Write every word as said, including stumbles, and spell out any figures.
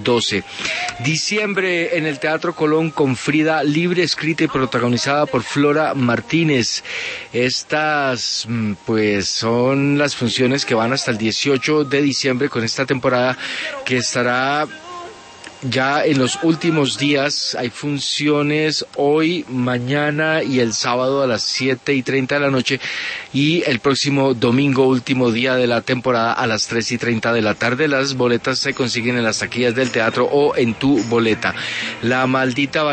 doce. Diciembre en el Teatro Colón con Frida Libre, escrita y protagonizada por Flora Martínez. Estas pues son las funciones que van hasta el dieciocho de diciembre con esta temporada que estará ya en los últimos días. Hay funciones hoy, mañana y el sábado a las siete y treinta de la noche, y el próximo domingo, último día de la temporada, a las tres y treinta de la tarde. Las boletas se consiguen en las taquillas del teatro o en Tu Boleta. La Maldita